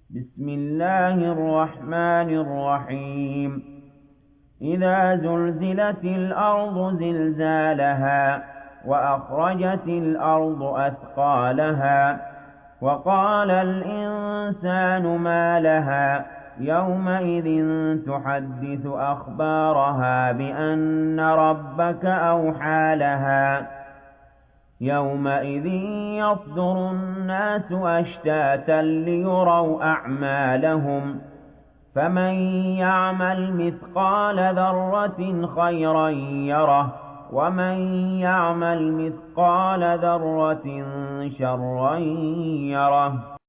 بسم الله الرحمن الرحيم إذا زلزلت الأرض زلزالها وأخرجت الأرض أثقالها وقال الإنسان ما لها يومئذ تحدث أخبارها بأن ربك أوحى لها يومئذ يصدر الناس أشتاتا ليروا أعمالهم فمن يعمل مثقال ذرة خيرا يره ومن يعمل مثقال ذرة شرا يره